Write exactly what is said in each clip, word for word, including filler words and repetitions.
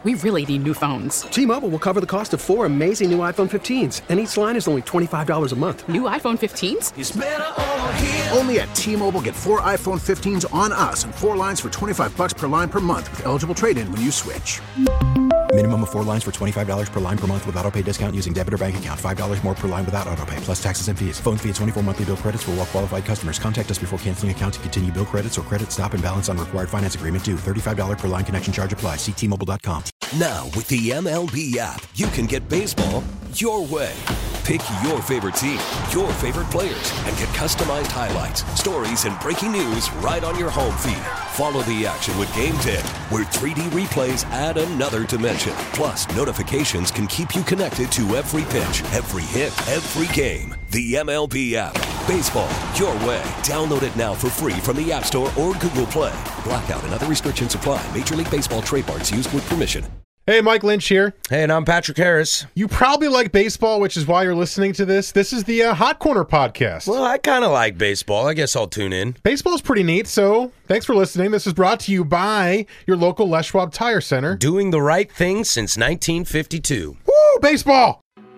we really need new phones. T-Mobile will cover the cost of four amazing new iPhone fifteens, and each line is only twenty-five dollars a month. New iPhone fifteens? It's better over here. Only at T-Mobile, get four iPhone fifteens on us and four lines for twenty-five dollars per line per month with eligible trade-in when you switch. Minimum of four lines for twenty-five dollars per line per month with autopay discount using debit or bank account. five dollars more per line without autopay, plus taxes and fees. Phone fee at twenty-four monthly bill credits for well-qualified customers. Contact us before canceling account to continue bill credits or credit stop and balance on required finance agreement due. thirty-five dollars per line connection charge applies. See T Mobile dot com. Now, with the M L B app, you can get baseball your way. Pick your favorite team, your favorite players, and get customized highlights, stories, and breaking news right on your home feed. Follow the action with Game Day, where three D replays add another dimension. Plus, notifications can keep you connected to every pitch, every hit, every game. The M L B app. Baseball your way. Download it now for free from the App Store or Google Play. Blackout and other restrictions apply. Major League Baseball trademarks used with permission. Hey, Mike Lynch here. Hey, and I'm Patrick Harris. You probably like baseball, which is why you're listening to this. This is the uh, Hot Corner podcast. Well, I kind of like baseball. I guess I'll tune in. Baseball's pretty neat, so thanks for listening. This is brought to you by your local Les Schwab Tire Center. Doing the right thing since nineteen fifty-two. Woo, baseball!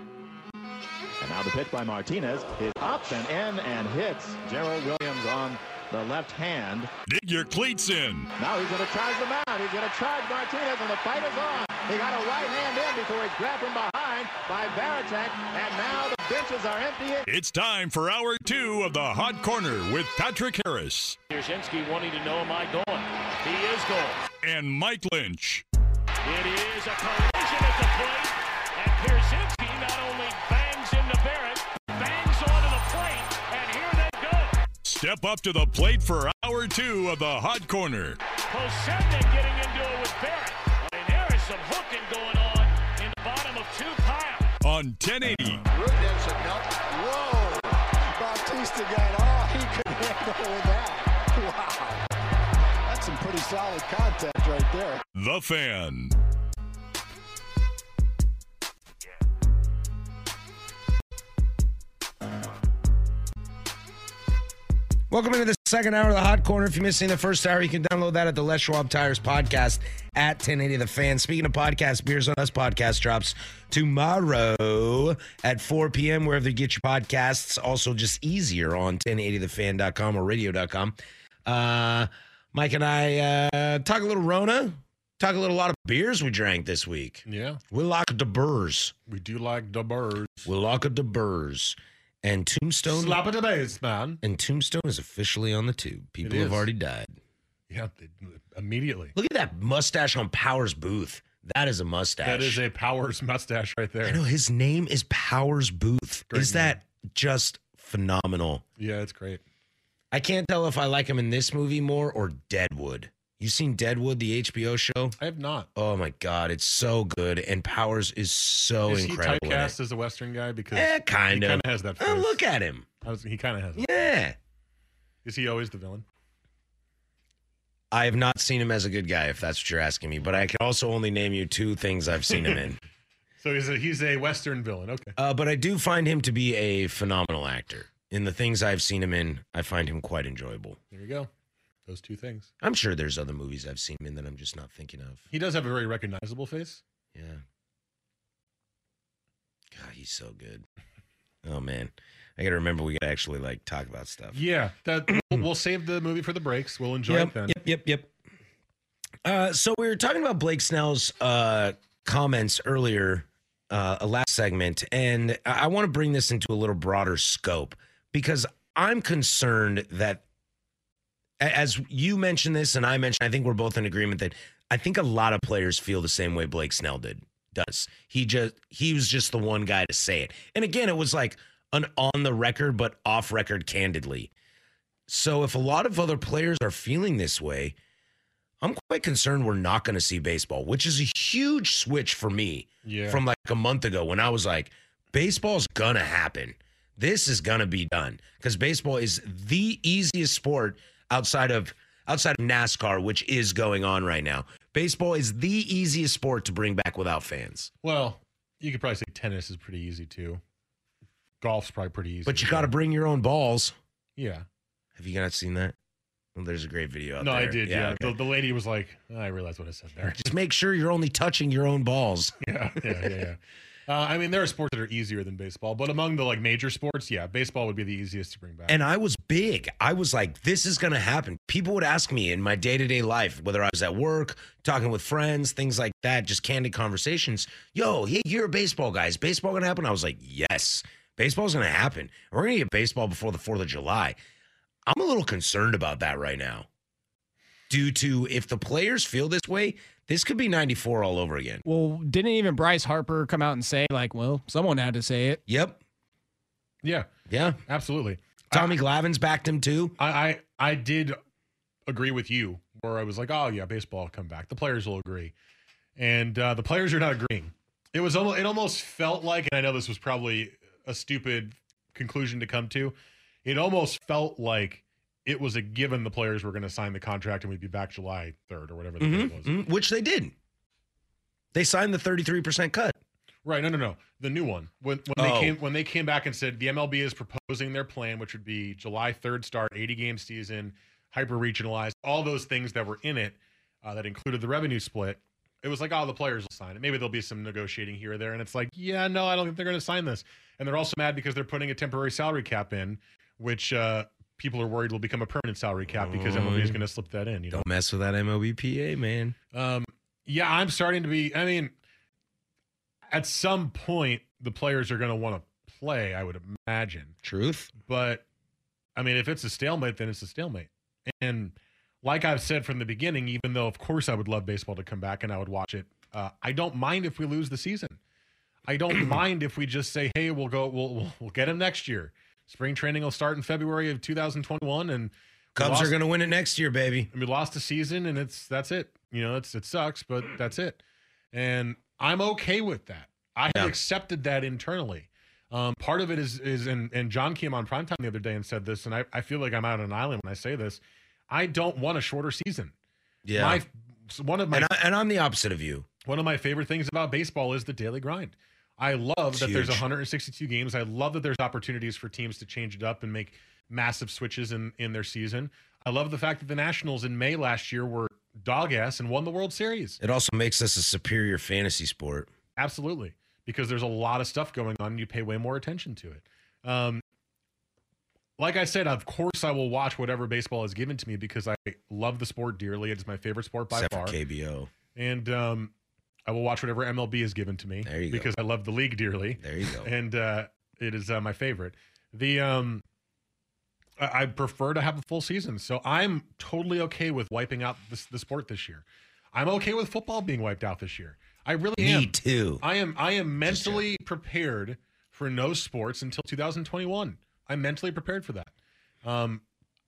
And now the pitch by Martinez is up and in and hits Gerald Williams on the left hand. Dig your cleats in. Now he's going to charge the mound. He's going to charge Martinez, and the fight is on. He got a right hand in before he's grabbed from behind by Varitek, and now the benches are empty. It's time for hour two of the Hot Corner with Patrick Harris. Pierzynski wanting to know, am I going? He is going. And Mike Lynch. It is a collision at the plate, and Pierzynski not only bangs into Barrett, bangs onto the plate, and here they go. Step up to the plate for hour two of the Hot Corner. Posebnik getting into it with Barrett. And there is some hooking going on in the bottom of two piles. On ten eighty. Whoa! Bautista got all he could handle with that. Wow. That's some pretty solid contact right there. The Fan. Welcome into the second hour of the Hot Corner. If you're missing the first hour, you can download that at the Les Schwab Tires podcast at ten eighty The Fan. Speaking of podcasts, Beers on Us podcast drops tomorrow at four p.m. wherever you get your podcasts. Also, just easier on ten eighty the fan dot com or radio dot com. Uh, Mike and I uh, talk a little Rona, talk a little lot of beers we drank this week. Yeah. We like the Burrs. We do like the Burrs. We like the Burrs. And Tombstone. Slap it a base, man. And Tombstone is officially on the tube. People have already died. Yeah, they, immediately. Look at that mustache on Powers Booth. That is a mustache. That is a Powers mustache right there. I know, his name is Powers Booth. Great is name. that just phenomenal? Yeah, it's great. I can't tell if I like him in this movie more or Deadwood. You seen Deadwood, the H B O show? I have not. Oh my God, it's so good, and Powers is so is incredible. Is he typecast as a Western guy? Because eh, kind he of. kind of has that face. Oh, look at him. I was, he kind of has it. Yeah. Is he always the villain? I have not seen him as a good guy, if that's what you're asking me, but I can also only name you two things I've seen him in. So he's a, he's a Western villain. Okay. Uh, but I do find him to be a phenomenal actor. In the things I've seen him in, I find him quite enjoyable. There you go. Those two things. I'm sure there's other movies I've seen him in that I'm just not thinking of. He does have a very recognizable face. Yeah. God, he's so good. Oh, man. I got to remember we got to actually, like, talk about stuff. Yeah. That we'll, we'll save the movie for the breaks. We'll enjoy yep, it then. Yep, yep, yep. Uh, so we were talking about Blake Snell's uh, comments earlier, uh, last segment, and I, I want to bring this into a little broader scope because I'm concerned that, as you mentioned this and I mentioned, I think we're both in agreement that I think a lot of players feel the same way Blake Snell did. Does he just he was just the one guy to say it. And again, it was like an on the record but off record candidly. So if a lot of other players are feeling this way, I'm quite concerned we're not going to see baseball, which is a huge switch for me yeah. from like a month ago when I was like, baseball's going to happen. This is going to be done because baseball is the easiest sport outside of outside of NASCAR, which is going on right now. Baseball is the easiest sport to bring back without fans. Well, you could probably say tennis is pretty easy too. Golf's probably pretty easy. But you got to bring your own balls. Yeah. Have you not seen that? Well, there's a great video out no, there. I did. Yeah, okay. the, the lady was like, oh, I realized what I said there. Just make sure you're only touching your own balls. Yeah, yeah, yeah, yeah. Uh, I mean, there are sports that are easier than baseball, but among the like major sports, yeah, baseball would be the easiest to bring back. And I was big. I was like, this is going to happen. People would ask me in my day-to-day life, whether I was at work, talking with friends, things like that, just candid conversations. Yo, hey, you're a baseball guy. Is baseball going to happen? I was like, yes, baseball's going to happen. We're going to get baseball before the fourth of July. I'm a little concerned about that right now. Due to if the players feel this way, this could be ninety-four all over again. Well, didn't even Bryce Harper come out and say, like, well, someone had to say it? Yep. Yeah. Yeah. Absolutely. Tommy I, Glavine's backed him too. I, I I did agree with you where I was like, oh, yeah, baseball will come back. The players will agree. And uh, the players are not agreeing. It was almost, it almost felt like, and I know this was probably a stupid conclusion to come to, it almost felt like it was a given the players were going to sign the contract and we'd be back July third or whatever the mm-hmm, date was. Mm-hmm, which they did. They signed the thirty-three percent cut. Right. No, no, no. The new one. When when Oh. they came when they came back and said the M L B is proposing their plan, which would be July third start, eighty game season, hyper regionalized, all those things that were in it uh, that included the revenue split. It was like, oh, the players will sign it. Maybe there'll be some negotiating here or there. And it's like, yeah, no, I don't think they're going to sign this. And they're also mad because they're putting a temporary salary cap in, which uh, people are worried will become a permanent salary cap because M L B is going to slip that in. You know? Don't mess with that M L B P A, man. Um, yeah, I'm starting to be, I mean, at some point, the players are going to want to play, I would imagine. Truth. But, I mean, if it's a stalemate, then it's a stalemate. And like I've said from the beginning, even though, of course, I would love baseball to come back and I would watch it, uh, I don't mind if we lose the season. I don't mind if we just say, hey, we'll go, we'll, we'll, we'll get him next year. Spring training will start in February of two thousand twenty-one, and Cubs lost, are going to win it next year, baby. And we lost a season, and it's that's it. You know, it's it sucks, but that's it. And I'm okay with that. I Yeah. have accepted that internally. Um, part of it is is and and John came on Primetime the other day and said this, and I, I feel like I'm out on an island when I say this. I don't want a shorter season. Yeah. My, one of my And, I, and I'm the opposite of you. one of my favorite things about baseball is the daily grind. I love It's that there's huge. one hundred sixty-two games. I love that there's opportunities for teams to change it up and make massive switches in, in their season. I love the fact that the Nationals in May last year were dog ass and won the World Series. It also makes us a superior fantasy sport. Absolutely. Because there's a lot of stuff going on and you pay way more attention to it. Um, like I said, of course I will watch whatever baseball is given to me because I love the sport dearly. It's my favorite sport by Except far. for K B O. And um, I will watch whatever M L B is given to me There you go. because I love the league dearly. There you go. And uh, it is uh, my favorite. The um, I I prefer to have a full season, so I'm totally okay with wiping out this, the sport this year. I'm okay with football being wiped out this year. I really am. Me too. I am. I am mentally prepared for no sports until two thousand twenty-one. I'm mentally prepared for that. Um,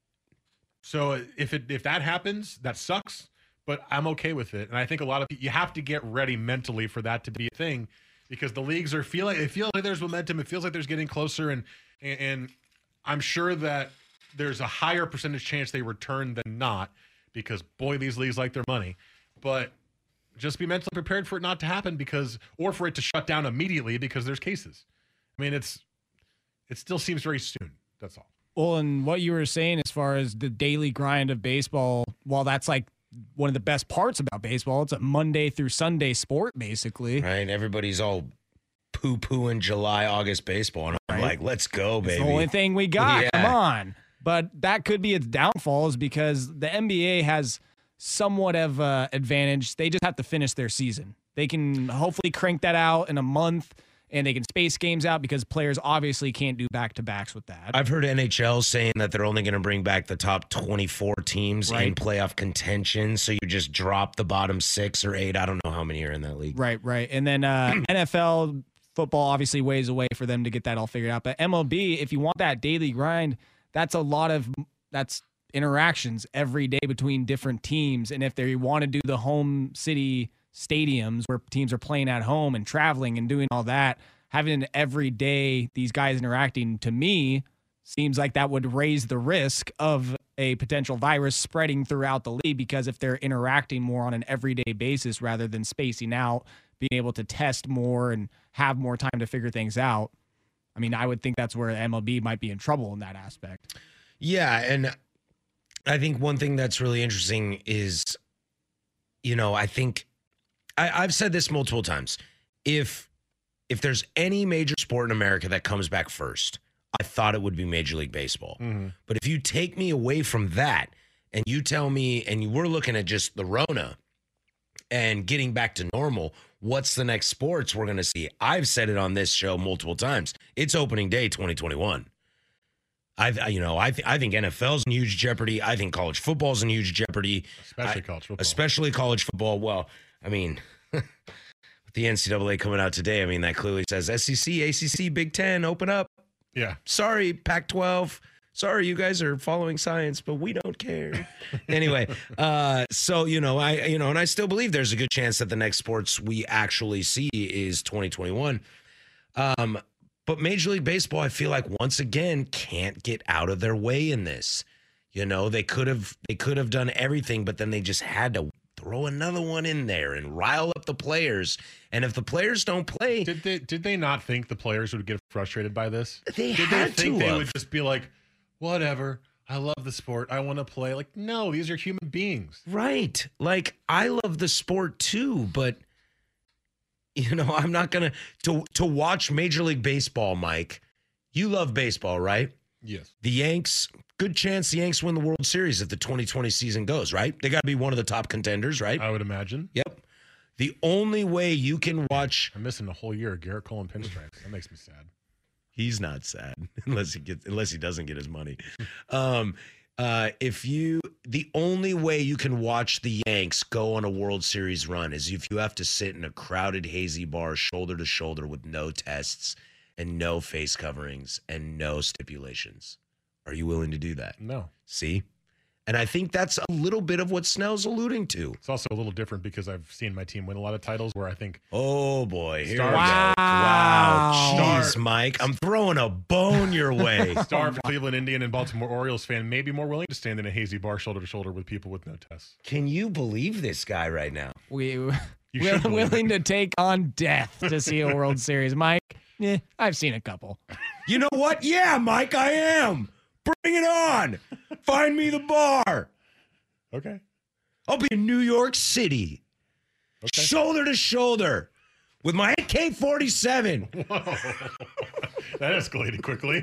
so if it if that happens, that sucks. But I'm okay with it, and I think a lot of you have to get ready mentally for that to be a thing, because the leagues are feeling it feels like there's momentum. It feels like there's getting closer, and and, and I'm sure that there's a higher percentage chance they return than not, because boy, these leagues like their money. But just be mentally prepared for it not to happen, because or for it to shut down immediately because there's cases. I mean, it's it still seems very soon. That's all. Well, and what you were saying as far as the daily grind of baseball, while that's like one of the best parts about baseball, it's a Monday through Sunday sport, basically. Right? Everybody's all poo-pooing July, August baseball, and I'm Right. like, let's go, baby. It's the only thing we got. Yeah. Come on. But that could be its downfall, is because the N B A has somewhat of an advantage. They just have to finish their season. They can hopefully crank that out in a month, and they can space games out because players obviously can't do back-to-backs with that. I've heard N H L saying that they're only going to bring back the top twenty-four teams Right. in playoff contention, so you just drop the bottom six or eight. I don't know how many are in that league. Right, right. And then uh, N F L football obviously ways away for them to get that all figured out. But M L B, if you want that daily grind, that's a lot of that's interactions every day between different teams. And if they want to do the home city stadiums where teams are playing at home and traveling and doing all that, having an every day these guys interacting, to me, seems like that would raise the risk of a potential virus spreading throughout the league, because if they're interacting more on an everyday basis rather than spacing out, being able to test more and have more time to figure things out, I mean, I would think that's where M L B might be in trouble in that aspect. Yeah, and I think one thing that's really interesting is, you know, I think I, I've said this multiple times. If if there's any major sport in America that comes back first, I thought it would be Major League Baseball. Mm-hmm. But if you take me away from that and you tell me, and you were looking at just the Rona and getting back to normal, what's the next sports we're going to see? I've said it on this show multiple times. It's opening day twenty twenty-one. I, you know, I, th- I think N F L's in huge jeopardy. I think college football's in huge jeopardy. Especially I, college football. Especially college football. Well, I mean, with the N C double A coming out today, I mean, that clearly says S E C, A C C, Big Ten, open up. Yeah. Sorry, Pac twelve. Sorry, you guys are following science, but we don't care. Anyway, uh, so, you know, I, you know, and I still believe there's a good chance that the next sports we actually see is twenty twenty-one. Um, But Major League Baseball, I feel like once again can't get out of their way in this. You know, they could have they could have done everything, but then they just had to throw another one in there and rile up the players. And if the players don't play, did they did they not think the players would get frustrated by this? They did had they think to they have. would just be like, whatever, I love the sport, I want to play? Like, no, these are human beings. Right. Like, I love the sport too, but you know, I'm not gonna to to watch Major League Baseball, Mike. You love baseball, right? Yes. The Yanks, good chance the Yanks win the World Series if the twenty twenty season goes, right? They got to be one of the top contenders, right? I would imagine. Yep. The only way you can watch, I'm missing a whole year of Garrett Cole and pinstripes. That makes me sad. He's not sad unless he gets unless he doesn't get his money. Um, uh, if you, the only way you can watch the Yanks go on a World Series run is if you have to sit in a crowded, hazy bar, shoulder to shoulder, with no tests and no face coverings and no stipulations. Are you willing to do that? No. See? And I think that's a little bit of what Snell's alluding to. It's also a little different because I've seen my team win a lot of titles where I think, oh boy, here Star- we go. Wow. Wow. Jeez, Star- Mike, I'm throwing a bone your way. Star for Cleveland Indian and Baltimore Orioles fan may be more willing to stand in a hazy bar shoulder to shoulder with people with no tests. Can you believe this guy right now? We You we're should believe willing it. to take on death to see a World Series. Mike, eh, I've seen a couple. You know what? Yeah, Mike, I am. Bring it on. Find me the bar. Okay. I'll be in New York City, Okay. shoulder to shoulder, with my A K forty-seven. Whoa. That escalated quickly.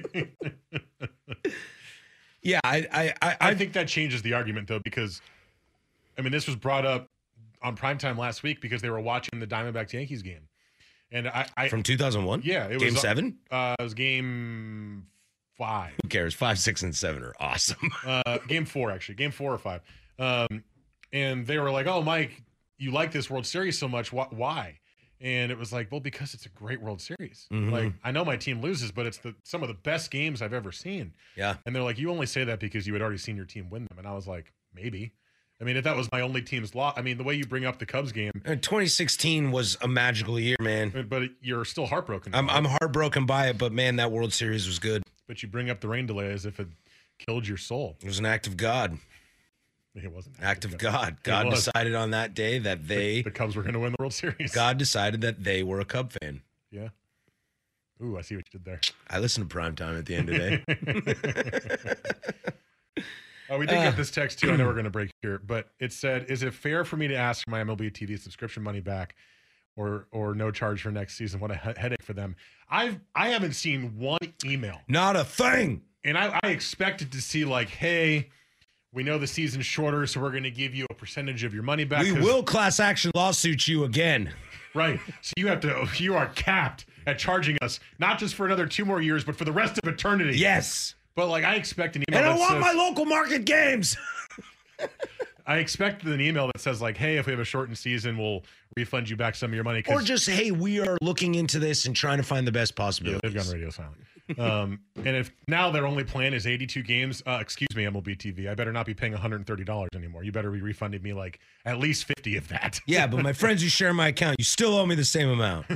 Yeah, I, I, I, I think that changes the argument, though, because, I mean, this was brought up on primetime last week because they were watching the Diamondbacks-Yankees game. And I, I from two thousand one. yeah, it game was seven. Uh, it was game five. Who cares? Five, six, and seven are awesome. Uh, game four, actually, game four or five. Um, and they were like, "Oh, Mike, you like this World Series so much? Wh- why?" And it was like, "Well, because it's a great World Series. Mhm. Like, I know my team loses, but it's the some of the best games I've ever seen." Yeah. And they're like, "You only say that because you had already seen your team win them." And I was like, "Maybe." I mean, if that was my only team's loss, I mean, the way you bring up the Cubs game, And twenty sixteen was a magical year, man. but you're still heartbroken. I'm, by it. I'm heartbroken by it, but man, that World Series was good. But you bring up the rain delay as if it killed your soul. It was an act of God. It wasn't an Act of God. God was. decided on that day that they, The Cubs were going to win the World Series. God decided that they were a Cub fan. Yeah. Ooh, I see what you did there. I listened to Primetime at the end of the day. Oh, we did Uh, get this text too. I know we're going to break here, but it said, "Is it fair for me to ask for my M L B T V subscription money back, or or no charge for next season? What a he- headache for them." I've I haven't seen one email, Not a thing. and I, I expected to see like, "Hey, we know the season's shorter, so we're going to give you a percentage of your money back." We 'cause- will class action lawsuit you again. right. So you have to. You are capped at charging us not just for another two more years, but for the rest of eternity. Yes. But like, I expect an email. And I that want says, my local market games. I expected an email that says like, "Hey, if we have a shortened season, we'll refund you back some of your money." 'cause- Or just, hey, we are looking into this and trying to find the best yeah, possibilities. they've gone radio silent. Um, and if now their only plan is eighty-two games, uh, excuse me, M L B T V, I better not be paying one hundred thirty dollars anymore. You better be refunding me like at least fifty of that. Yeah, but my friends who share my account, you still owe me the same amount.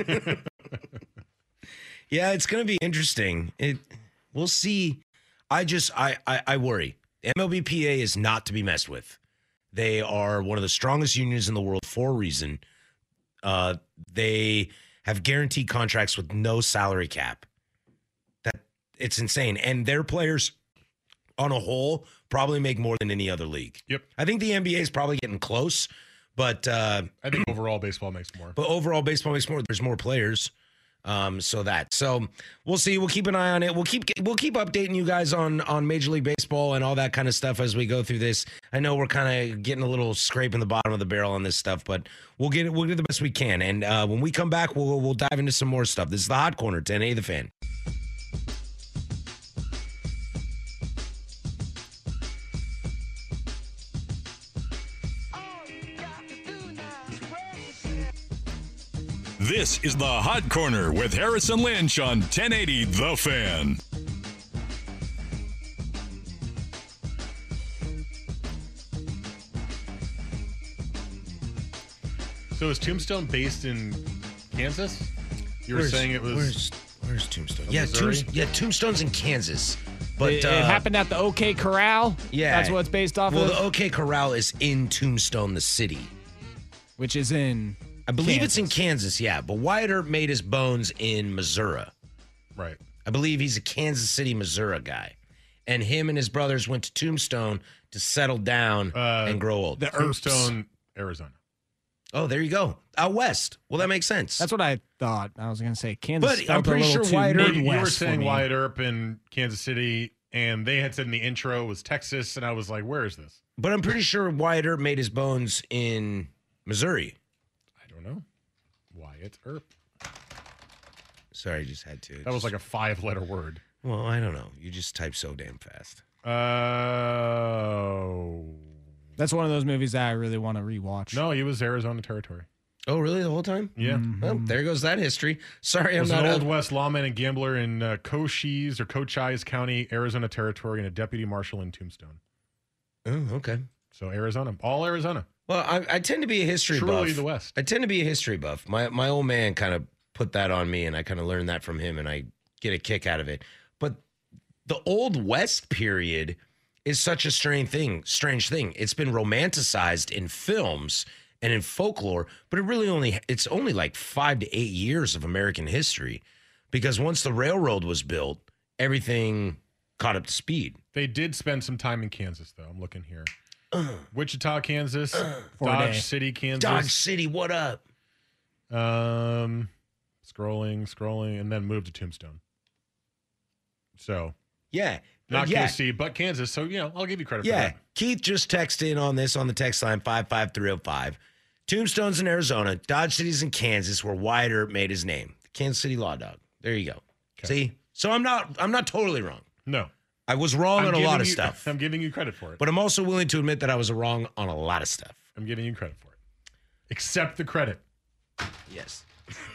Yeah, it's going to be interesting. It, we'll see. I just, I, I, I worry. M L B P A is not to be messed with. They are one of the strongest unions in the world for a reason. Uh, they have guaranteed contracts with no salary cap. That it's insane. And their players on a whole, probably make more than any other league. Yep. I think the N B A is probably getting close, but uh, I think overall baseball makes more. But overall baseball makes more. There's more players. Um, so that, so we'll see. We'll keep an eye on it. We'll keep, we'll keep updating you guys on, on Major League Baseball and all that kind of stuff as we go through this. I know we're kind of getting a little scraping the bottom of the barrel on this stuff, but we'll get it. We'll do the best we can. And, uh, when we come back, we'll, we'll dive into some more stuff. This is the Hot Corner, ten eighty The Fan. This is the Hot Corner with Harrison Lynch on ten eighty The Fan. So is Tombstone based in Kansas? You were Where's- saying it was. Where's, where's Tombstone? Oh, Yeah, Missouri? Tombs, yeah, Tombstone's in Kansas. But it, uh, it happened at the OK Corral. Yeah, That's what it's based off well, of. the OK Corral is in Tombstone, the city. Which is in. I believe Kansas. it's in Kansas, yeah. But Wyatt Earp made his bones in Missouri. Right. I believe he's a Kansas City, Missouri guy. And him and his brothers went to Tombstone to settle down Uh, and grow old. The Tombstone, Arizona. Oh, there you go. Out west. Well, that makes sense. That's what I thought. I was going to say Kansas. But felt I'm pretty a little sure too Wyatt Earp- You Midwest were for saying me. Wyatt Earp in Kansas City, and they had said in the intro it was Texas, and I was like, where is this? But I'm pretty sure Wyatt Earp made his bones in Missouri. I don't know. Wyatt Earp. Sorry, I just had to. That was like a five-letter word. Well, I don't know. You just type so damn fast. Oh. That's one of those movies that I really want to rewatch. No, he was Arizona territory. Oh, really? The whole time? Yeah. Well, there goes that history. Sorry, He I'm was not an a- Old West lawman and gambler in uh, Cochise or Cochise County, Arizona territory, and a deputy marshal in Tombstone. Oh, okay. So Arizona, all Arizona. Well, I, I tend to be a history Truly buff. the West. I tend to be a history buff. My my old man kind of put that on me, and I kind of learned that from him, and I get a kick out of it. But the Old West period is such a strange thing. Strange thing. It's been romanticized in films and in folklore, but it really only it's only like five to eight years of American history, because once the railroad was built, everything caught up to speed. They did spend some time in Kansas, though. I'm looking here. Wichita, Kansas. For a Dodge day. City, Kansas. Dodge City, what up? Um, scrolling, scrolling, and then moved to Tombstone. So Yeah. not yeah. K C, but Kansas. So, you know, I'll give you credit for Yeah, that. Keith just texted in on this on the text line five five three oh five. Tombstone's in Arizona, Dodge City's in Kansas, where Wyatt Earp made his name. The Kansas City Law Dog. There you go. See, so I'm not I'm not totally wrong. No. I was wrong I'm on a giving lot of you- stuff, I'm giving you credit for it. but I'm also willing to admit that I was wrong on a lot of stuff. I'm giving you credit for it. Accept the credit. Yes.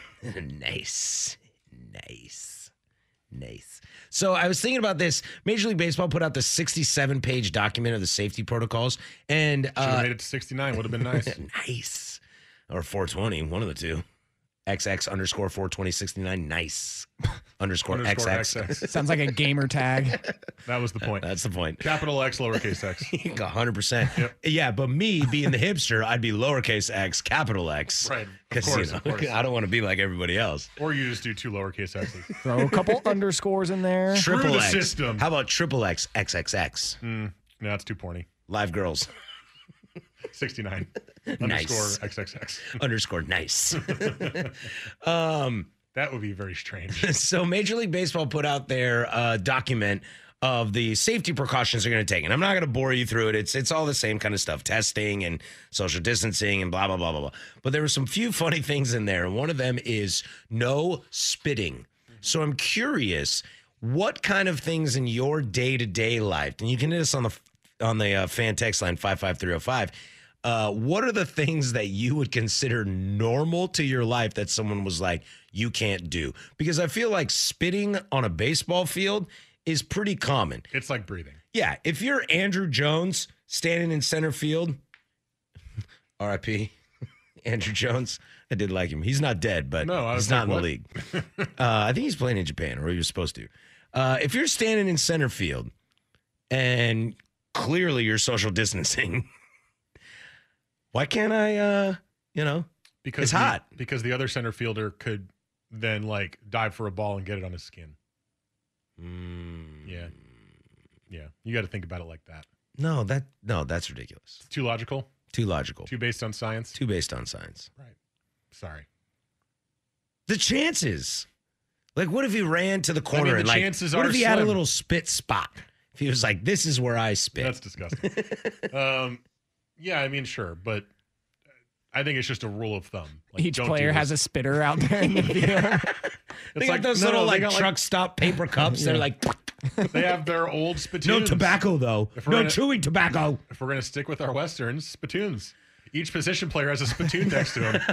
Nice. Nice. Nice. So I was thinking about this. Major League Baseball put out the sixty-seven page document of the safety protocols, and Should have uh, made it to sixty-nine. Would have been nice. nice. Or four twenty, one of the two. X X underscore four twenty sixty-nine. Nice. Underscore, Underscore X X. X X. Sounds like a gamer tag. That was the point. That's the point. Capital X, lowercase x. one hundred percent. Yep. Yeah, but me being the hipster, I'd be lowercase x, capital X. Right. Of 'Cause, course, you know, of course. I don't want to be like everybody else. Or you just do two lowercase x's. Throw a couple underscores in there. Triple the X. system. How about triple X, X X X? Mm, no, it's too porny. Live girls. sixty-nine. Nice. Underscore X X X. Underscore nice. um, That would be very strange. so Major League Baseball put out their uh, document of the safety precautions they're going to take. And I'm not going to bore you through it. It's it's all the same kind of stuff, testing and social distancing and blah, blah, blah, blah, blah. But there were some few funny things in there. And one of them is no spitting. So I'm curious, what kind of things in your day-to-day life, and you can hit us on the on the uh, fan text line five five three oh five, uh, what are the things that you would consider normal to your life that someone was like, you can't do? Because I feel like spitting on a baseball field is pretty common. It's like breathing. Yeah, if you're Andrew Jones standing in center field, R I P Andrew Jones. I did like him. He's not dead, but No, I was he's not like, in the league. uh, I think he's playing in Japan, or he was supposed to. Uh, if you're standing in center field and clearly you're social distancing, why can't I, uh, you know, Because it's the, hot. Because the other center fielder could then like dive for a ball and get it on his skin. Mm. Yeah. Yeah, you got to think about it like that. No, that no, that's ridiculous. Too logical? Too logical. Too based on science? Too based on science. Right. Sorry. The chances. Like, what if he ran to the corner I mean, the and like, chances what are if he had a slim. little spit spot? If he was like, this is where I spit. That's disgusting. um, yeah, I mean, sure, but I think it's just a rule of thumb. Like, Each don't player do has a this. spitter out there in the field. They It's got like- those no, little no, they like got, like- truck stop paper cups. They're Yeah. like, They have their old spittoons. no tobacco though. If we're No gonna- chewing tobacco. If we're going to stick with our Westerns, spittoons. Each position player has a spittoon next to him.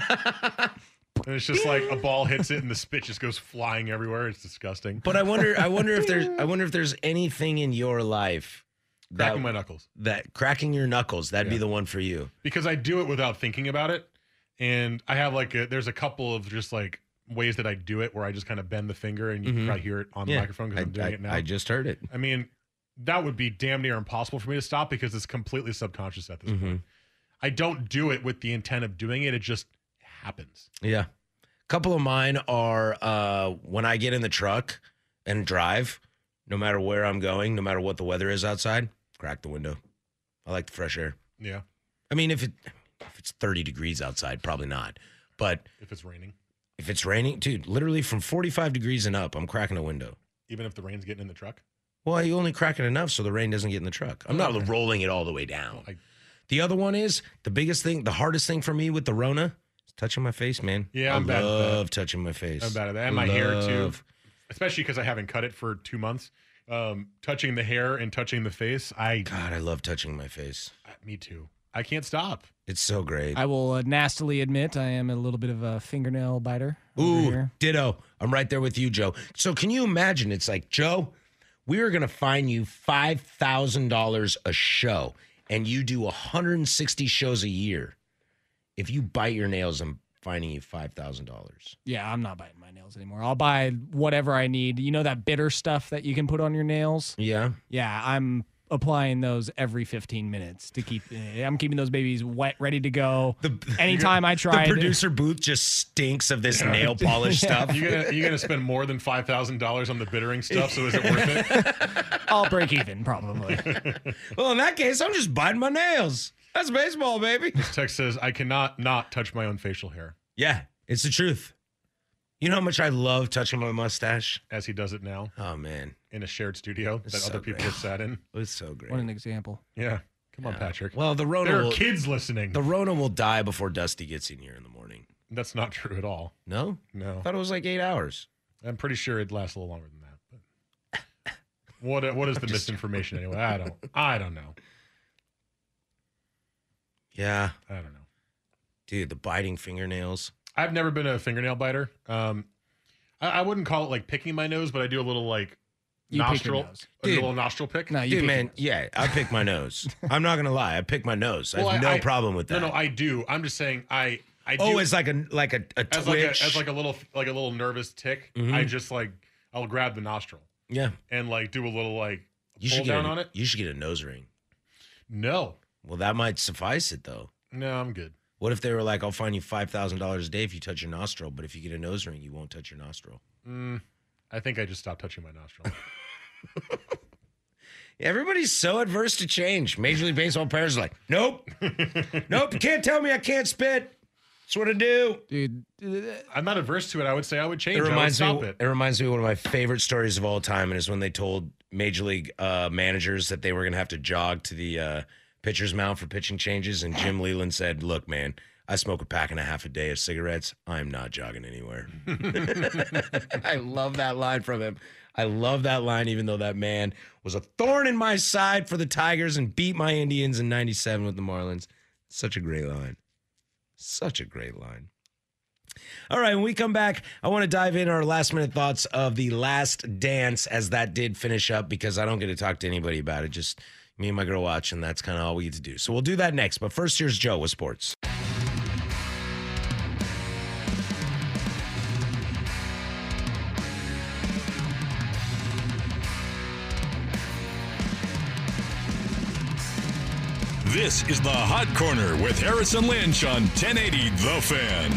And it's just like a ball hits it and the spit just goes flying everywhere. It's disgusting. But I wonder, I wonder if there's, I wonder if there's anything in your life Cracking that, my knuckles. that cracking your knuckles. That'd be Yeah. the one for you. Because I do it without thinking about it. And I have like, a, there's a couple of just like ways that I do it where I just kind of bend the finger and you Mhm. can probably hear it on the Yeah. microphone because I, I'm doing I- it now. I just heard it. I mean, that would be damn near impossible for me to stop because it's completely subconscious at this Mhm. point. I don't do it with the intent of doing it. It just happens. Yeah. A couple of mine are uh, when I get in the truck and drive, no matter where I'm going, no matter what the weather is outside, crack the window. I like the fresh air. Yeah. I mean, if it if it's thirty degrees outside, probably not. But If it's raining, if it's raining, dude, literally from forty-five degrees and up, I'm cracking a window. even if the rain's getting in the truck. Well, you only crack it enough so the rain doesn't get in the truck. I'm not Okay. rolling it all the way down. I, The other one is the biggest thing, the hardest thing for me with the Rona is touching my face, man. Yeah, I I'm bad at that. love touching my face. I'm bad at that. And my hair too. Love- Especially because I haven't cut it for two months. Um, touching the hair and touching the face, I God, I love touching my face. me too. I can't stop. It's so great. I will uh, nastily admit I am a little bit of a fingernail biter. over Ooh, here. ditto. I'm right there with you, Joe. So can you imagine? It's like, Joe, we are going to fine you five thousand dollars a show, and you do one hundred sixty shows a year. If you bite your nails, I'm fining you five thousand dollars. Yeah, I'm not biting my nails anymore. I'll buy whatever I need. You know that bitter stuff that you can put on your nails? Yeah. Yeah, I'm applying those every fifteen minutes to keep I'm keeping those babies wet, ready to go. The, Anytime I try The producer booth just stinks of this nail polish stuff. You gonna you gonna spend more than five thousand dollars on the bittering stuff? So is it worth it? I'll break even probably. Well, in that case, I'm just biting my nails. That's baseball, baby. This text says I cannot not touch my own facial hair Yeah, it's the truth. You know how much I love touching my mustache? as he does it now Oh, man. in a shared studio that so other people great. have sat in. It's so great. What an example. Yeah, come on, Yeah. Patrick. Well, the Rona There are will, kids listening. the Rona will die before Dusty gets in here in the morning. That's not true at all. No? No, I thought it was like eight hours. I'm pretty sure it lasts a little longer than that. But what what is the misinformation anyway? I don't I don't know. Yeah. I don't know. Dude, the biting fingernails. I've never been a fingernail biter. Um, I, I wouldn't call it like picking my nose, but I do a little like You pick your nostril, nose. a Dude. little nostril pick. No, you Dude, pick man, your nose. yeah, I pick my nose. I'm not going to lie. I pick my nose. I have Well, no I- problem with that. No, no, I do. I'm just saying I I do oh, it's like a like a, a as like a, twitch. as like a little like a little nervous tick. Mhm. I just like I'll grab the nostril yeah. and like do a little like You pull should get down a, on it. You should get a nose ring. No, Well, that might suffice it though. no, I'm good. What if they were like, I'll fine you five thousand dollars a day if you touch your nostril, but if you get a nose ring, you won't touch your nostril? Mm, I think I just stopped touching my nostril. Everybody's so adverse to change. Major League Baseball players are like, nope, nope, you can't tell me I can't spit. That's what I do. Dude, I'm not averse to it. I would say I would change. It I would reminds stop me. it. It reminds me of one of my favorite stories of all time, and is when they told Major League uh, managers that they were going to have to jog to the uh, pitcher's mound for pitching changes, and Jim Leland said, "Look, man, I smoke a pack and a half a day of cigarettes. I'm not jogging anywhere." I love that line from him. I love that line, even though that man was a thorn in my side for the Tigers and beat my Indians in ninety-seven with the Marlins. Such a great line. Such a great line. All right, when we come back, I want to dive in our last minute thoughts of The Last Dance, as that did finish up, because I don't get to talk to anybody about it. Just me and my girl watch, and that's kind of all we get to do. So we'll do that next. But first, here's Joe with sports. This is the Hot Corner with Harrison Lynch on ten eighty The Fan.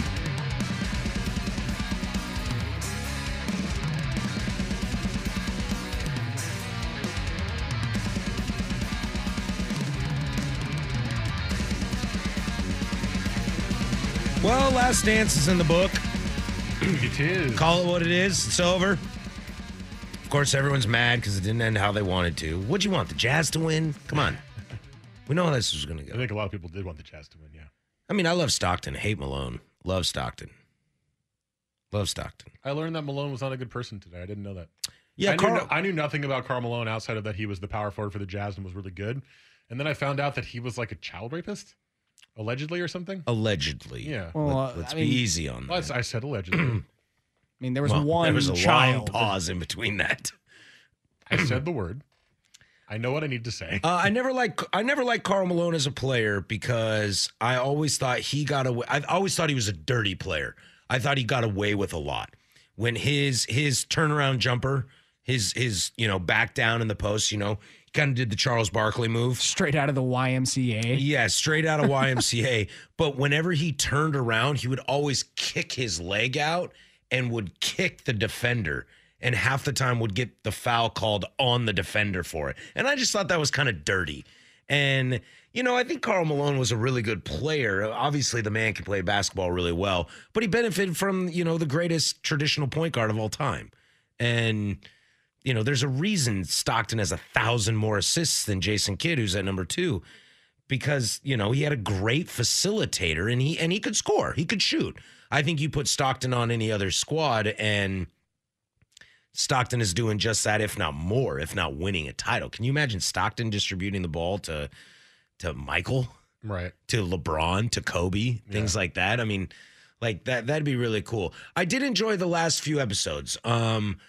Last Dance is in the book. It is. Call it what it is. It's over. Of course, everyone's mad because it didn't end how they wanted to. What'd you want, the Jazz to win? Come on. We know how this was going to go. I think a lot of people did want the Jazz to win, yeah. I mean, I love Stockton. Hate Malone. Love Stockton. Love Stockton. I learned that Malone was not a good person today. I didn't know that. Yeah, I, Carl- knew, no, I knew nothing about Karl Malone outside of that he was the power forward for the Jazz and was really good. And then I found out that he was like a child rapist, allegedly or something. Allegedly. Yeah. Well, uh, Let, let's I be mean- easy on that. Well, I said allegedly. I mean, there was Well, one there was a child. long pause in between that. I said the word. I know what I need to say. Uh, I never like I never liked Karl Malone as a player because I always thought he got away. I always thought he was a dirty player. I thought he got away with a lot. When his his turnaround jumper, his his you know back down in the post, you know, he kind of did the Charles Barkley move, Straight out of the Y M C A. yeah, straight out of Y M C A. But whenever he turned around, he would always kick his leg out and would kick the defender. And half the time would get the foul called on the defender for it. And I just thought that was kind of dirty. And, you know, I think Karl Malone was a really good player. Obviously, the man can play basketball really well. But he benefited from, you know, the greatest traditional point guard of all time. And, you know, there's a reason Stockton has a thousand more assists than Jason Kidd, who's at number two. Because, you know, he had a great facilitator and he and he could score. He could shoot. I think you put Stockton on any other squad and Stockton is doing just that, if not more, if not winning a title. Can you imagine Stockton distributing the ball to to Michael, right? To LeBron, to Kobe, things Yeah. like that? I mean, like that that'd be really cool. I did enjoy the last few episodes. Um,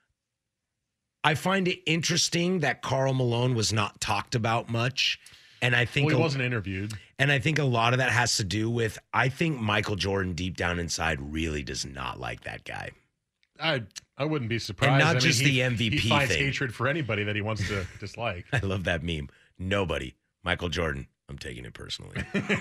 I find it interesting that Karl Malone was not talked about much, and I think Well, he a- wasn't interviewed. And I think a lot of that has to do with I think Michael Jordan deep down inside really does not like that guy. I I wouldn't be surprised. And not I mean, just he- the M V P He finds thing. hatred for anybody that he wants to dislike. I love that meme. Nobody. Michael Jordan. I'm taking it personally.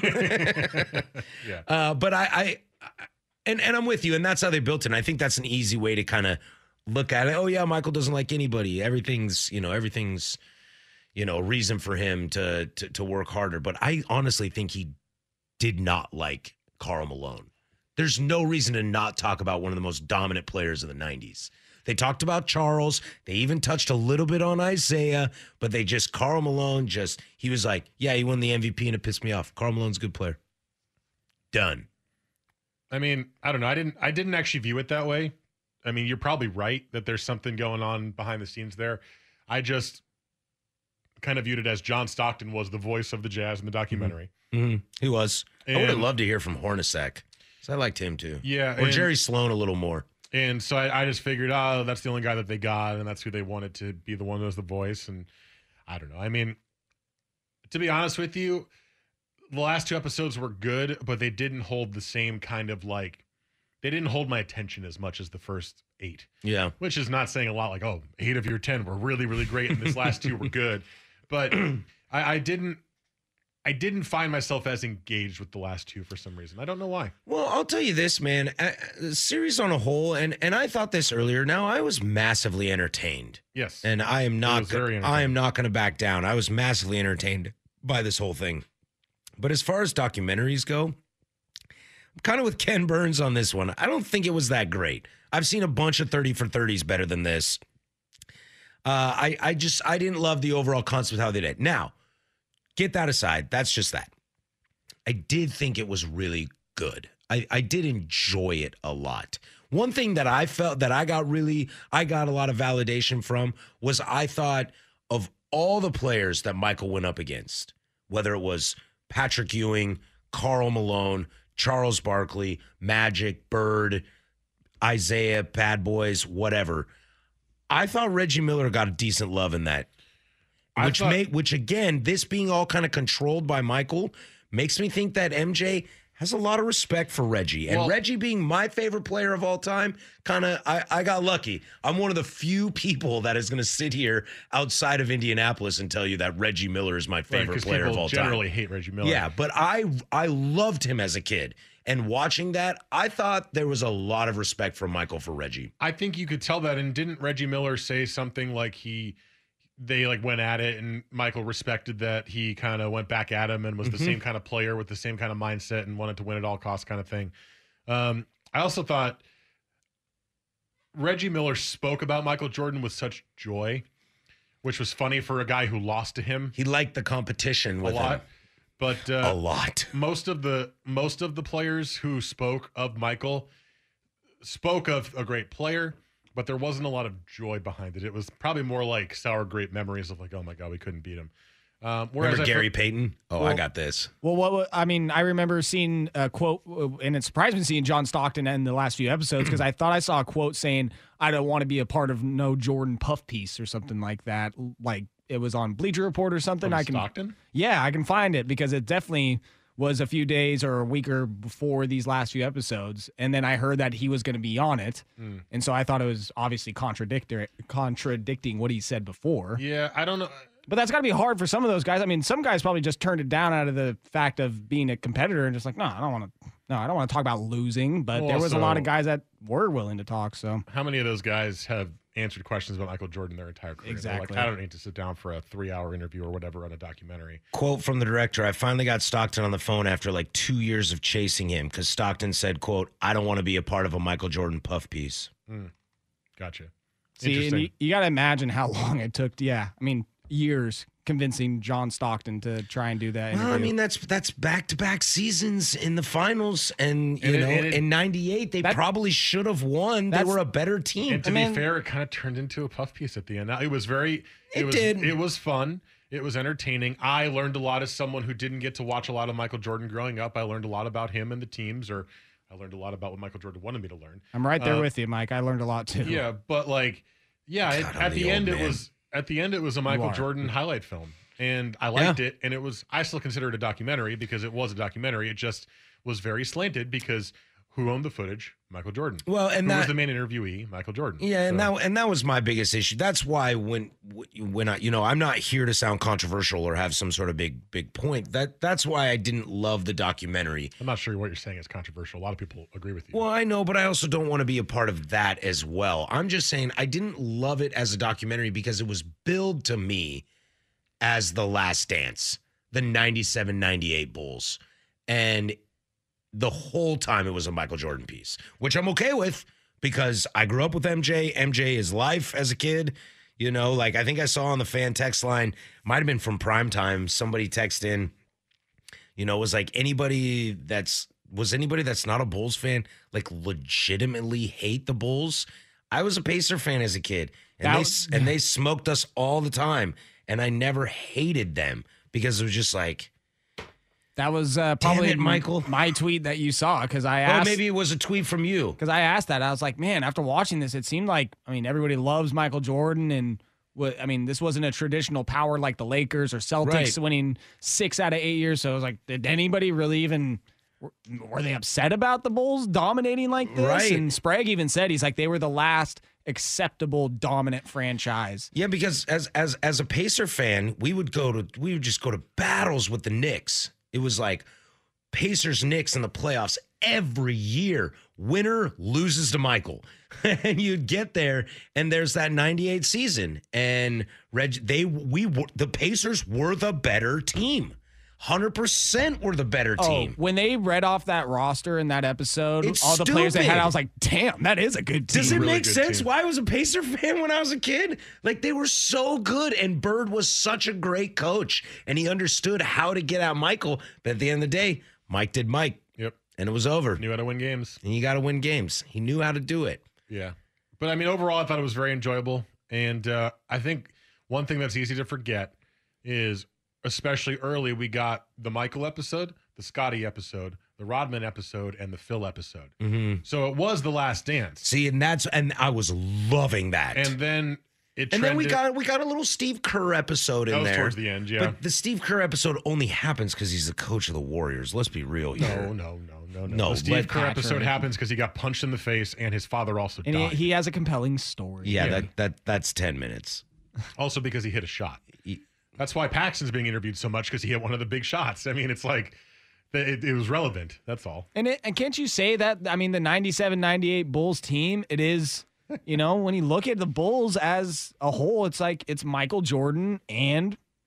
Yeah. Uh, but I, I, I- and and I'm with you, and that's how they built it. And I think that's an easy way to kind of look at it. Oh yeah, Michael doesn't like anybody. Everything's you know everything's you know a reason for him to to to work harder. But I honestly think he did not like Karl Malone. There's no reason to not talk about one of the most dominant players of the nineties. They talked about Charles. They even touched a little bit on Isaiah, but they just, Karl Malone just, he was like, yeah, he won the M V P and it pissed me off. Karl Malone's a good player. Done. I mean, I don't know. I didn't I didn't actually view it that way. I mean, you're probably right that there's something going on behind the scenes there. I just kind of viewed it as John Stockton was the voice of the Jazz in the documentary. Mm-hmm. He was. I would have And- loved to hear from Hornacek. So I liked him too. Yeah. Or and- Jerry Sloan a little more. And so I, I just figured, oh, that's the only guy that they got, and that's who they wanted to be the one that was the voice. And I don't know. I mean, to be honest with you, the last two episodes were good, but they didn't hold the same kind of like, they didn't hold my attention as much as the first eight. Yeah. Which is not saying a lot, like, oh, eight of your ten were really, really great, and this last two were good. But I, I didn't. I didn't find myself as engaged with the last two for some reason. I don't know why. Well, I'll tell you this, man. Uh, The series on a whole, and and I thought this earlier. Now I was massively entertained. Yes, and I am It not. was very I am not going to back down. I was massively entertained by this whole thing. But as far as documentaries go, I'm kind of with Ken Burns on this one. I don't think it was that great. I've seen a bunch of thirty for thirties better than this. Uh, I I just I didn't love the overall concept of how they did it. Now. Get that aside. That's just that. I did think it was really good. I, I did enjoy it a lot. One thing that I felt that I got really, I got a lot of validation from was I thought of all the players that Michael went up against, whether it was Patrick Ewing, Karl Malone, Charles Barkley, Magic, Bird, Isaiah, Bad Boys, whatever. I thought Reggie Miller got a decent love in that. I Which thought- make which again, this being all kind of controlled by Michael makes me think that M J has a lot of respect for Reggie. And Well- Reggie being my favorite player of all time, kind of I, I got lucky. I'm one of the few people that is going to sit here outside of Indianapolis and tell you that Reggie Miller is my Right, favorite 'cause player of people all generally time. hate Reggie Miller. Yeah, but I I loved him as a kid. And watching that, I thought there was a lot of respect from Michael for Reggie. I think you could tell that. And didn't Reggie Miller say something like he, they like went at it and Michael respected that he kind of went back at him and was the Mhm. same kind of player with the same kind of mindset and wanted to win at all costs kind of thing. Um, I also thought Reggie Miller spoke about Michael Jordan with such joy, which was funny for a guy who lost to him. He liked the competition with a lot, him. but uh, a lot. Most of the most of the players who spoke of Michael spoke of a great player, but there wasn't a lot of joy behind it. It was probably more like sour grape memories of like, oh my God, we couldn't beat him. Um, whereas Remember I Gary felt- Payton? Oh, Well- I got this. Well, what, what I mean, I remember seeing a quote, and it surprised me seeing John Stockton in the last few episodes because I thought I saw a quote saying, "I don't want to be a part of no Jordan puff piece" or something like that. Like it was on Bleacher Report or something. From I can, Stockton? yeah, I can find it because it definitely was a few days or a week or before these last few episodes, and then I heard that he was going to be on it, Mm. and so I thought it was obviously contradictory, contradicting what he said before. Yeah, I don't know. But that's got to be hard for some of those guys. I mean, some guys probably just turned it down out of the fact of being a competitor and just like, no, I don't want to. No, I don't want to talk about losing. But Well, there was a lot also- of guys that were willing to talk. So How many of those guys have answered questions about Michael Jordan their entire career? They're Exactly. Like, I don't need to sit down for a three-hour interview or whatever on a documentary. Quote from the director, I finally got Stockton on the phone after like two years of chasing him because Stockton said, quote, I don't want to be a part of a Michael Jordan puff piece. Mm. Gotcha. see, and Interesting. you, you got to imagine how long it took. To, yeah, I mean, years convincing John Stockton to try and do that. Well, I interview. mean, that's that's back-to-back seasons in the finals. And, you And it- know, and it- in ninety-eight, they That- probably should have won. They That's- were a better team. And to I mean- be fair, it kind of turned into a puff piece at the end. Now, It was very. It, It was, did. It was fun. It was entertaining. I learned a lot as someone who didn't get to watch a lot of Michael Jordan growing up. I learned a lot about him and the teams, or I learned a lot about what Michael Jordan wanted me to learn. I'm right there Uh, with you, Mike. I learned a lot too. Yeah, but like, yeah, it, God, I'm at the the old end it man. was at the end it was a Michael are. Jordan highlight film, and I liked it. And it was I still consider it a documentary because it was a documentary. It just was very slanted because who owned the footage? Michael Jordan. Well, and who was that- the main interviewee? Michael Jordan. Yeah, and So- that and that was my biggest issue. That's why when when I you know I'm not here to sound controversial or have some sort of big big point. That that's why I didn't love the documentary. I'm not sure what you're saying is controversial. A lot of people agree with you. Well, I know, but I also don't want to be a part of that as well. I'm just saying I didn't love it as a documentary because it was billed to me as The Last Dance, the ninety-seven ninety-eight Bulls. And the whole time it was a Michael Jordan piece, which I'm okay with because I grew up with M J. M J is life as a kid. You know, like I think I saw on the fan text line, might have been from Primetime, somebody text in, you know, it was like anybody that's, was anybody that's not a Bulls fan, like legitimately hate the Bulls? I was a Pacer fan as a kid, and That they was- and they smoked us all the time, and I never hated them because it was just like, That was uh, probably it, Michael. my tweet that you saw because I oh, asked. maybe it was a tweet from you. Because I asked that. I was like, man, after watching this, it seemed like, I mean, everybody loves Michael Jordan. And, what I mean, this wasn't a traditional power like the Lakers or Celtics Right. winning six out of eight years. So I was like, did anybody really even, were, were they upset about the Bulls dominating like this? Right. And Sprague even said, he's like, they were the last acceptable dominant franchise. Yeah, because as as as a Pacer fan, we would go to we would just go to battles with the Knicks. It was like Pacers Knicks in the playoffs every year. Winner loses to Michael. And you'd get there and there's that ninety-eight season and Reg they we were the Pacers were the better team. one hundred percent were the better team. Oh, when they read off that roster in that episode, It's all the players they had, stupid. I was like, damn, that is a good team. Does it Really make good sense team. why I was a Pacer fan when I was a kid? Like, they were so good, and Bird was such a great coach, and he understood how to get out Michael. But at the end of the day, Mike did Mike, Yep. and it was over. Knew how to win games. And you got to win games. He knew how to do it. Yeah. But I mean, overall, I thought it was very enjoyable. And uh, I think one thing that's easy to forget is, especially early, we got the Michael episode, the Scotty episode, the Rodman episode, and the Phil episode. Mm-hmm. So it was The Last Dance. See, and that's and I was loving that. And then it And then we trended- got we got a little Steve Kerr episode in That was there. towards the end, yeah. But the Steve Kerr episode only happens because he's the coach of the Warriors. Let's be real here. No, no, no, no, no. No, the Steve let- Kerr episode Patrick. happens because he got punched in the face and his father also And died. he, he has a compelling story. Yeah, Yeah. that that that's ten minutes. Also because he hit a shot. He- That's why Paxton's being interviewed so much because he hit one of the big shots. I mean, it's like it, it was relevant. That's all. And it, and can't you say that? I mean, the ninety-seven ninety-eight Bulls team, it is, you know, when you look at the Bulls as a whole, it's like it's Michael Jordan and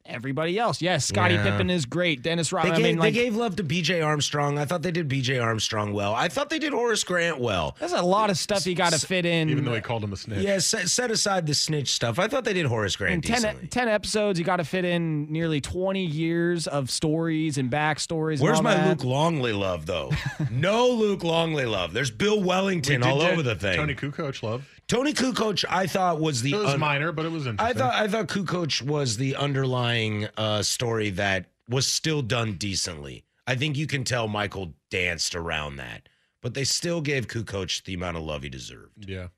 everybody else. Yes, Scottie Yeah. Pippen is great. Dennis They Rodman. gave, I mean, like, they gave love to B J Armstrong. I thought they did B J Armstrong well. I thought they did Horace Grant well. there's a lot of stuff you got to fit in. Even though he called him a snitch. Yeah, set, set aside the snitch stuff. I thought they did Horace Grant in ten, decently. ten episodes, you got to fit in nearly twenty years of stories and backstories. Where's and all my that. Luke Longley love, though? No Luke Longley love. There's Bill Wellington We did all get over the thing. Tony Kukoc love. Tony Kukoc, I thought was the It was un- minor, but it was I interesting. thought I thought Kukoc was the underlying uh, story that was still done decently. I think you can tell Michael danced around that, but they still gave Kukoc the amount of love he deserved. Yeah.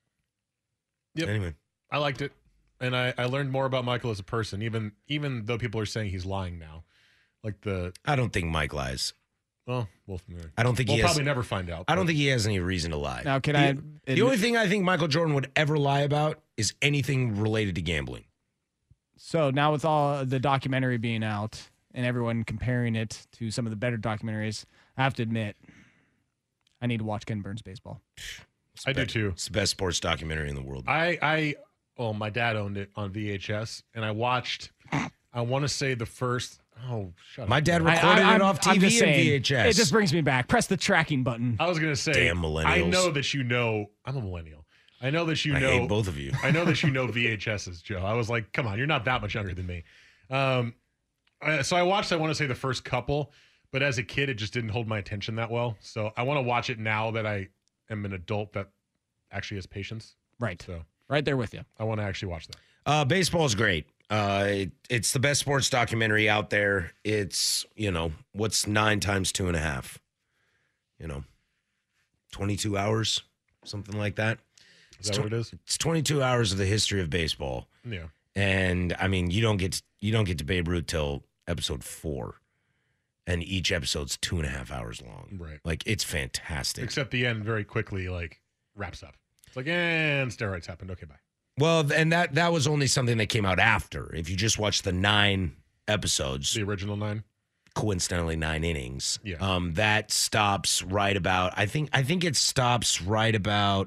Yep. Anyway, I liked it, and I, I learned more about Michael as a person. Even even though people are saying he's lying now, like the I don't think Mike lies. well, we'll I don't think we'll he has, probably never find out. I don't but- think he has any reason to lie. Now, can the, I- The only thing I think Michael Jordan would ever lie about is anything related to gambling. So now with all the documentary being out and everyone comparing it to some of the better documentaries, I have to admit, I need to watch Ken Burns baseball. I do too. It's the best sports documentary in the world. I I well, my dad owned it on V H S, and I watched. I want to say the first. Oh, shut My up. dad man. recorded I- it I'm- off T I'm V just and saying, V H S. It just brings me back. Press the tracking button. I was gonna say. Damn I millennials. know that you know. I'm a millennial. I know that you I know. hate both of you. I know that you know V H Ss, Joe. I was like, come on, you're not that much younger than me. Um, uh, so I watched. I want to say the first couple, but as a kid, it just didn't hold my attention that well. So I want to watch it now that I am an adult that actually has patience. Right. So Right there with you. I want to actually watch that. Uh, baseball is great. Uh, it, it's the best sports documentary out there. It's, you know, what's nine times two and a half? You know, twenty-two hours, something like that. Is that what it is? It's twenty-two hours of the history of baseball. Yeah. And I mean, you don't get to, you don't get to Babe Ruth till episode four, and each episode's two and a half hours long. Right. Like, it's fantastic. Except the end very quickly like wraps up. It's like, and steroids happened. Okay, bye. Well, and that that was only something that came out after. If you just watch the nine episodes, The original nine. coincidentally nine innings, Yeah. um, that stops right about. I think I think it stops right about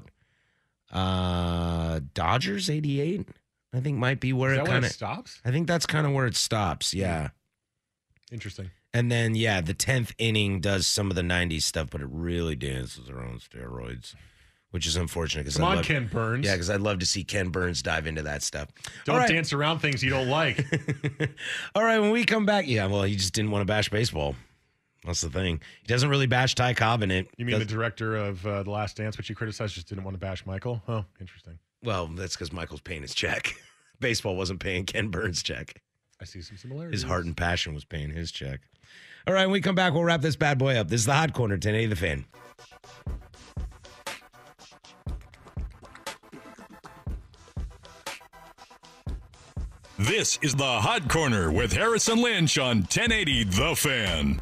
uh, Dodgers eighty-eight. I think might be where Is it that when kind it of stops? I think that's kind of where it stops. Yeah. Interesting. And then, yeah, the tenth inning does some of the nineties stuff, but it really dances around steroids, which is unfortunate. Because Come I on, love, Ken Burns. Yeah, because I'd love to see Ken Burns dive into that stuff. Don't All right. dance around things you don't like. All right, when we come back, yeah, well, he just didn't want to bash baseball. That's the thing. He doesn't really bash Ty Cobb in it. You mean the Does- director of uh, The Last Dance, which you criticized, just didn't want to bash Michael? Oh, interesting. Well, that's because Michael's paying his check. Baseball wasn't paying Ken Burns' check. I see some similarities. His heart and passion was paying his check. All right, when we come back, we'll wrap this bad boy up. This is the Hot Corner, ten eighty The Fan. This is the Hot Corner with Harrison Lynch on ten eighty The Fan.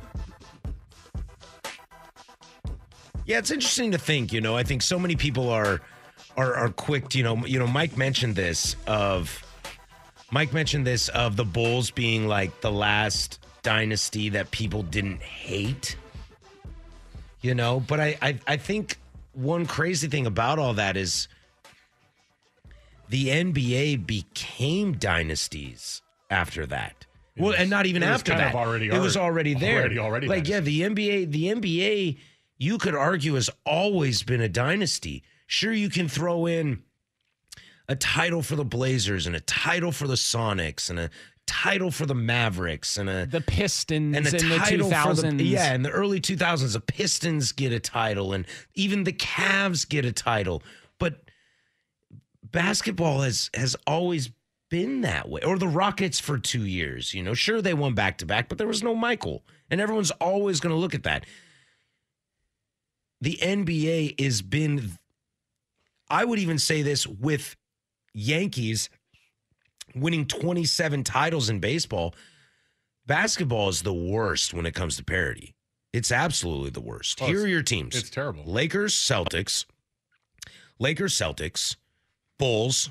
Yeah, it's interesting to think, you know, I think so many people are are are quick to, you know, you know, Mike mentioned this of Mike mentioned this of the Bulls being like the last dynasty that people didn't hate. You know, but I I, I think one crazy thing about all that is the N B A became dynasties after that. It Well, was- and not even it was after kind that. of already it was already- already there. already- already like, yeah, dynasty. the N B A, the N B A, you could argue has always been a dynasty. Sure, you can throw in a title for the Blazers and a title for the Sonics and a title for the Mavericks and a The Pistons and a in the title two for thousands. the yeah, in the early two thousands, the Pistons get a title, and even the Cavs get a title. But basketball has has always been that way. Or the Rockets for two years. You know, sure they won back to back, but there was no Michael, and everyone's always going to look at that. The N B A has been, I would even say this with Yankees winning twenty-seven titles in baseball. Basketball is the worst when it comes to parity. It's absolutely the worst. Oh, Here are it's- your teams. It's terrible. Lakers, Celtics, Lakers, Celtics, Bulls,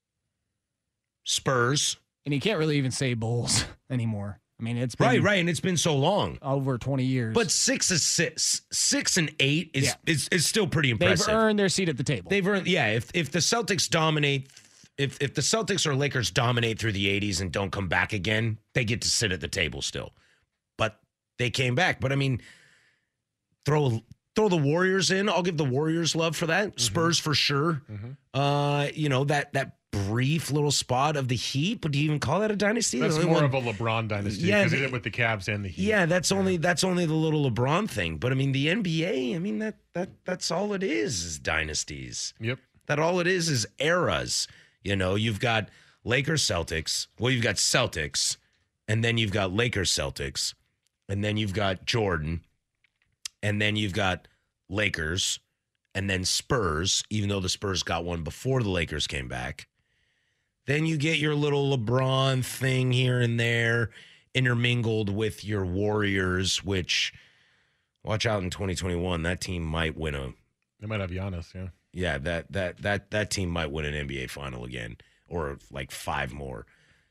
Spurs. And you can't really even say Bulls anymore. I mean, it's been Right, right, and it's been so long. over twenty years. But six is six, six and eight is Yeah. is, is still pretty they've impressive. earned their seat at the table. They've earned, yeah. If if the Celtics dominate if if the Celtics or Lakers dominate through the eighties and don't come back again, they get to sit at the table still. But they came back. But I mean, throw throw the Warriors in. I'll give the Warriors love for that. Mm-hmm. Spurs for sure. Mm-hmm. Uh, you know, that that brief little spot of the Heat, but do you even call that a dynasty? That's more one, of a LeBron dynasty yeah, because he did it with the Cavs and the Heat. Yeah, that's yeah. only that's only the little LeBron thing. But I mean, the N B A, I mean that that that's all it is is dynasties. Yep. That all it is is eras. You know, you've got Lakers Celtics. Well, you've got Celtics, and then you've got Lakers Celtics, and then you've got Jordan, and then you've got Lakers, and then Spurs, even though the Spurs got one before the Lakers came back. Then you get your little LeBron thing here and there intermingled with your Warriors, which, watch out in twenty twenty-one, that team might win a... They might have Giannis, yeah. Yeah, that that that that team might win an N B A final again, or like five more.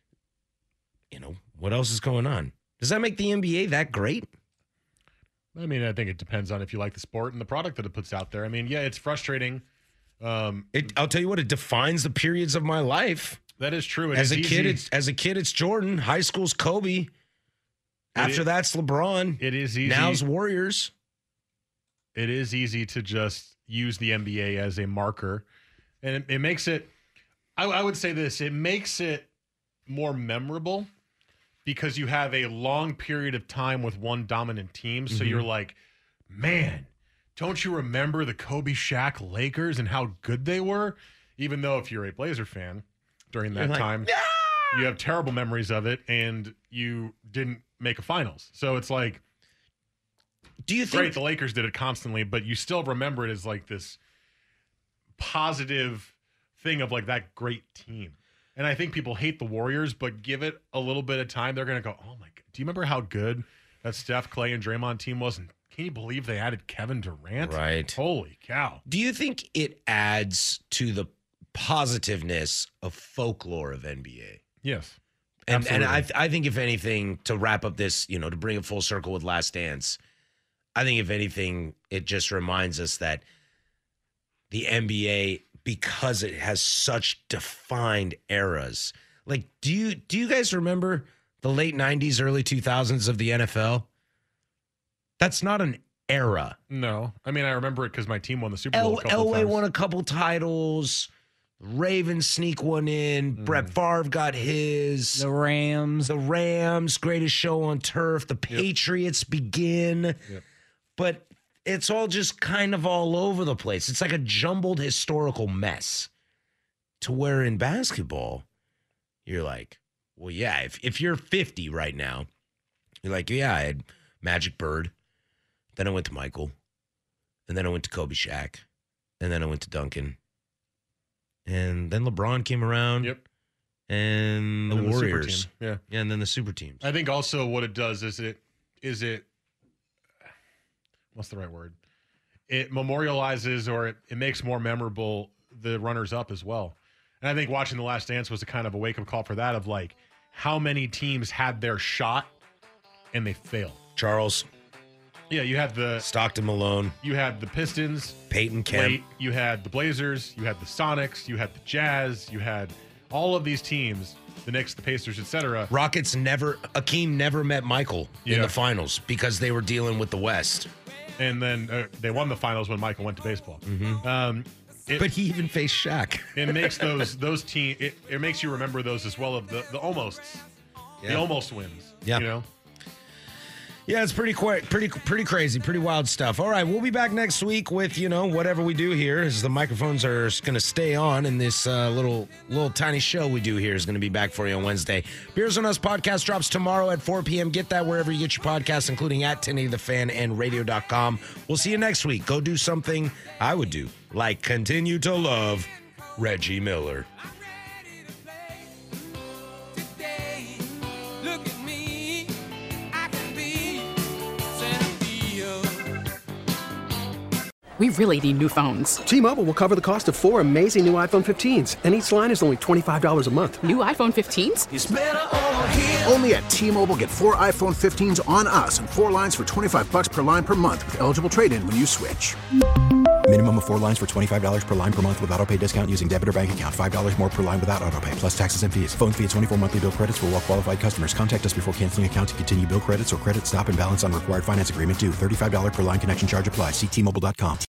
You know, what else is going on? Does that make the N B A that great? I mean, I think it depends on if you like the sport and the product that it puts out there. I mean, yeah, it's frustrating. Um, it, I'll tell you what, it defines the periods of my life. That is true. It as is a kid, easy. it's as a kid, it's Jordan. High school's Kobe. After is, that's LeBron. It is easy. Now's Warriors. It is easy to just use the N B A as a marker, and it, it makes it. I, I would say this: it makes it more memorable because you have a long period of time with one dominant team. So mm-hmm. you're like, man, don't you remember the Kobe Shaq Lakers and how good they were? Even though if you're a Blazer fan during that like, time, ah! you have terrible memories of it, and you didn't make a finals. So it's like, do you think great, the Lakers did it constantly, but you still remember it as like this positive thing of like that great team. And I think people hate the Warriors, but give it a little bit of time, they're going to go, oh my God, do you remember how good that Steph, Clay, and Draymond team was? And can you believe they added Kevin Durant? Right. Holy cow. Do you think it adds to the positiveness of folklore of N B A? Yes. And absolutely. and I I think if anything, to wrap up this, you know, to bring it full circle with Last Dance, I think if anything, it just reminds us that the N B A, because it has such defined eras. Like, do you do you guys remember the late nineties, early two thousands of the N F L? That's not an era. No. I mean, I remember it because my team won the Super Bowl L- a couple Elway times. won a couple titles. Ravens sneak one in. Mm. Brett Favre got his. The Rams. The Rams, greatest show on turf. The Patriots yep. begin. Yep. But it's all just kind of all over the place. It's like a jumbled historical mess. To where in basketball, you're like, well, yeah, if, if you're fifty right now, you're like, yeah, I had Magic Bird. Then I went to Michael. And then I went to Kobe Shaq. And then I went to Duncan. And then LeBron came around. Yep. And the and Warriors. The yeah. yeah. And then the super teams. I think also what it does is it, is it, what's the right word? It memorializes or it, it makes more memorable the runners up as well. And I think watching The Last Dance was a kind of a wake up call for that of like how many teams had their shot and they failed. Charles. Yeah, you had the Stockton Malone. You had the Pistons. Peyton Kemp. Late, you had the Blazers. You had the Sonics. You had the Jazz. You had all of these teams, the Knicks, the Pacers, et cetera. Rockets never, Akeem never met Michael yeah. in the finals because they were dealing with the West. And then uh, they won the finals when Michael went to baseball. Mm-hmm. Um, it, but he even faced Shaq. It makes those those team. It, it makes you remember those as well of the the almosts, yeah. the almost wins. Yeah, you know. Yeah, it's pretty quick, pretty pretty crazy, pretty wild stuff. All right, we'll be back next week with, you know, whatever we do here, as the microphones are going to stay on, and this uh, little little tiny show we do here is going to be back for you on Wednesday. Beers on Us podcast drops tomorrow at four p.m. Get that wherever you get your podcasts, including at ten eighty The Fan and radio dot com. We'll see you next week. Go do something I would do, like continue to love Reggie Miller. We really need new phones. T-Mobile will cover the cost of four amazing new iPhone fifteens, and each line is only twenty-five dollars a month. New iPhone fifteens? It's better over here. Only at T-Mobile, get four iPhone fifteens on us and four lines for twenty-five dollars per line per month with eligible trade-in when you switch. Minimum Minimum of four lines for twenty-five dollars per line per month with auto pay discount using debit or bank account. five dollars more per line without auto pay, plus taxes and fees. Phone fee at twenty-four monthly bill credits for well qualified customers. Contact us before canceling account to continue bill credits or credit stop and balance on required finance agreement due. thirty-five dollars per line connection charge applies. See T Mobile dot com.